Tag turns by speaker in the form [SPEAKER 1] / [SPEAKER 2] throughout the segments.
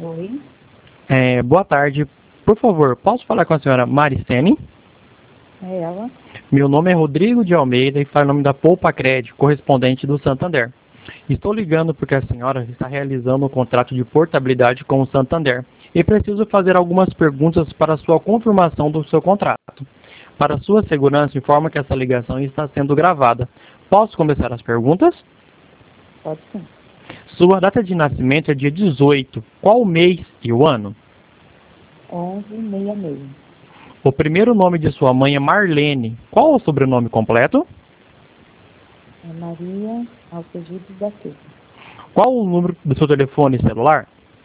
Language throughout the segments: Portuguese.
[SPEAKER 1] Oi,
[SPEAKER 2] Boa tarde. Por favor, posso falar com a senhora Maricene?
[SPEAKER 1] é ela.
[SPEAKER 2] Meu nome é Rodrigo de Almeida e falo em nome da Poupa Crédito, correspondente do Santander. Estou ligando porque a senhora está realizando um contrato de portabilidade com o Santander e preciso fazer algumas perguntas para a sua confirmação do seu contrato. Para sua segurança, informa que essa ligação está sendo gravada. Posso começar as perguntas?
[SPEAKER 1] Pode sim.
[SPEAKER 2] Sua data de nascimento é dia 18. Qual o mês e o ano?
[SPEAKER 1] 1166.
[SPEAKER 2] O primeiro nome de sua mãe é Marlene. Qual o sobrenome completo?
[SPEAKER 1] É Maria Alcegides da Silva.
[SPEAKER 2] Qual o número do seu telefone celular?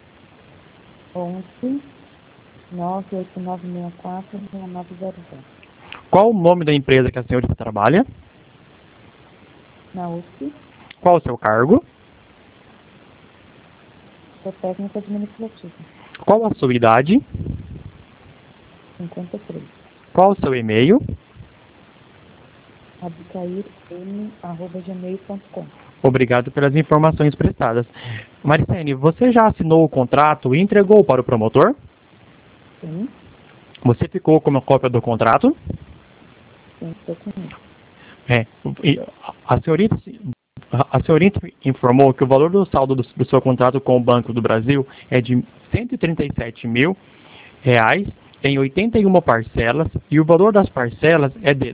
[SPEAKER 1] 11 98964 1900.
[SPEAKER 2] Qual o nome da empresa que a senhorita trabalha?
[SPEAKER 1] Na USP,
[SPEAKER 2] Qual o seu cargo?
[SPEAKER 1] sou técnica administrativa.
[SPEAKER 2] Qual a sua idade?
[SPEAKER 1] 53.
[SPEAKER 2] Qual o seu e-mail?
[SPEAKER 1] abcair.gmail.com.
[SPEAKER 2] Obrigado pelas informações prestadas. Maricene, você já assinou o contrato e entregou para o promotor?
[SPEAKER 1] Sim,
[SPEAKER 2] Você ficou com uma cópia do contrato?
[SPEAKER 1] sim, estou com isso.
[SPEAKER 2] E a senhorita informou que o valor do saldo do seu contrato com o Banco do Brasil é de R$ 137.000 em 81 parcelas e o valor das parcelas é de R$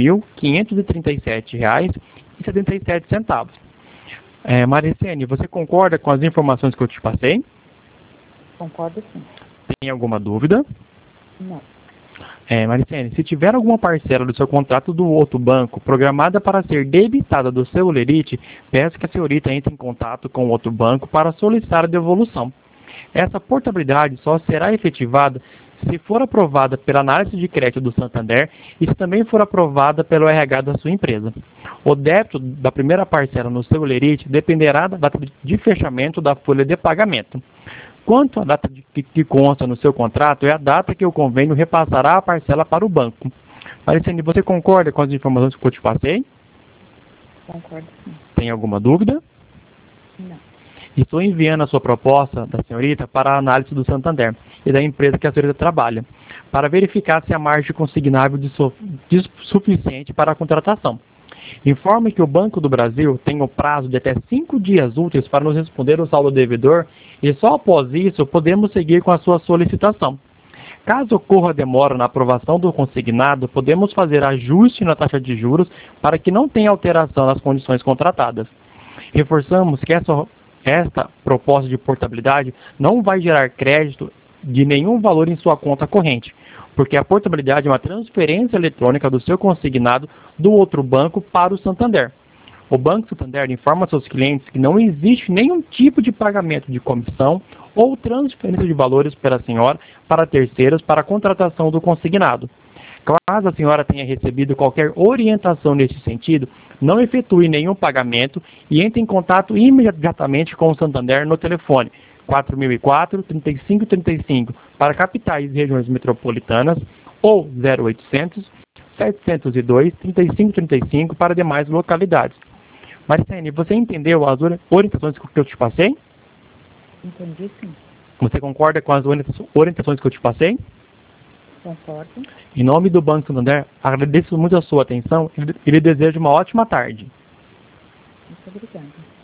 [SPEAKER 2] 2.537,77. Maricene, você concorda com as informações que eu te passei?
[SPEAKER 1] Concordo sim.
[SPEAKER 2] Tem alguma dúvida?
[SPEAKER 1] Não.
[SPEAKER 2] Maricene, se tiver alguma parcela do seu contrato do outro banco programada para ser debitada do seu lerite, peço que a senhorita entre em contato com o outro banco para solicitar a devolução. Essa portabilidade só será efetivada se for aprovada pela análise de crédito do Santander e se também for aprovada pelo RH da sua empresa. O débito da primeira parcela no seu lerite dependerá da data de fechamento da folha de pagamento. Quanto à data que consta no seu contrato, é a data que o convênio repassará a parcela para o banco. Maricene, você concorda com as informações que eu te passei?
[SPEAKER 1] Concordo sim.
[SPEAKER 2] Tem alguma dúvida?
[SPEAKER 1] Não.
[SPEAKER 2] Estou enviando a sua proposta da senhorita para a análise do Santander e da empresa que a senhorita trabalha, para verificar se a margem consignável é suficiente para a contratação. Informe que o Banco do Brasil tem o prazo de até 5 dias úteis para nos responder o saldo devedor e só após isso podemos seguir com a sua solicitação. Caso ocorra demora na aprovação do consignado, podemos fazer ajuste na taxa de juros para que não tenha alteração nas condições contratadas. Reforçamos que esta proposta de portabilidade não vai gerar crédito de nenhum valor em sua conta corrente, porque a portabilidade é uma transferência eletrônica do seu consignado do outro banco para o Santander. O Banco Santander informa seus clientes que não existe nenhum tipo de pagamento de comissão ou transferência de valores pela senhora para terceiros para a contratação do consignado. Caso a senhora tenha recebido qualquer orientação nesse sentido, não efetue nenhum pagamento e entre em contato imediatamente com o Santander no telefone 4004-3535 para capitais e regiões metropolitanas ou 0800-702-3535 para demais localidades. Maricene, você entendeu as orientações que eu te passei?
[SPEAKER 1] Entendi sim.
[SPEAKER 2] Você concorda com as orientações que eu te passei?
[SPEAKER 1] Concordo.
[SPEAKER 2] Em nome do Banco Santander, agradeço muito a sua atenção e lhe desejo uma ótima tarde.
[SPEAKER 1] Muito obrigada.